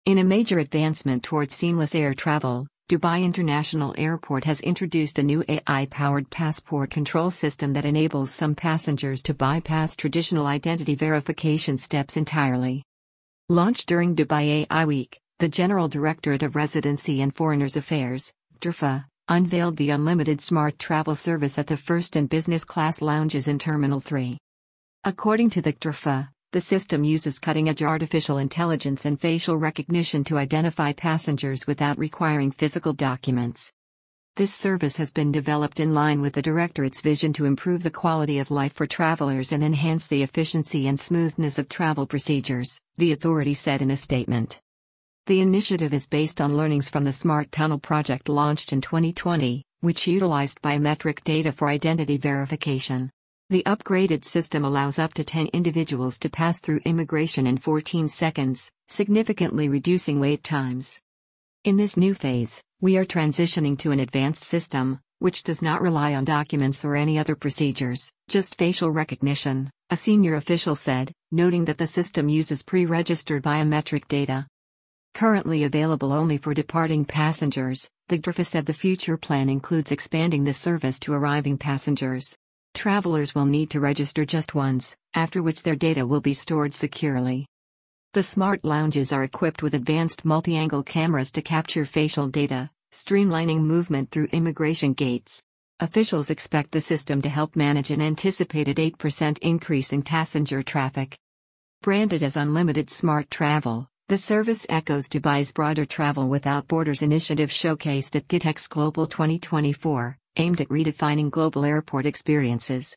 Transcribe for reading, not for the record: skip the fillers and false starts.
In a major advancement towards seamless air travel, Dubai International Airport has introduced a new AI-powered passport control system that enables some passengers to bypass traditional identity verification steps entirely. Launched during Dubai AI Week, the General Directorate of Residency and Foreigners Affairs, DRFA, unveiled the unlimited smart travel service at the first and business class lounges in Terminal 3. According to the DRFA, the system uses cutting-edge artificial intelligence and facial recognition to identify passengers without requiring physical documents. This service has been developed in line with the Directorate's vision to improve the quality of life for travelers and enhance the efficiency and smoothness of travel procedures, the authority said in a statement. The initiative is based on learnings from the Smart Tunnel project launched in 2020, which utilized biometric data for identity verification. The upgraded system allows up to 10 individuals to pass through immigration in 14 seconds, significantly reducing wait times. In this new phase, we are transitioning to an advanced system, which does not rely on documents or any other procedures, just facial recognition, a senior official said, noting that the system uses pre-registered biometric data. Currently available only for departing passengers, the DRFA said the future plan includes expanding the service to arriving passengers. Travelers will need to register just once, after which their data will be stored securely. The smart lounges are equipped with advanced multi-angle cameras to capture facial data, streamlining movement through immigration gates. Officials expect the system to help manage an anticipated 8% increase in passenger traffic. Branded as Unlimited Smart Travel, the service echoes Dubai's broader Travel Without Borders initiative showcased at GITEX Global 2024. Aimed at redefining global airport experiences.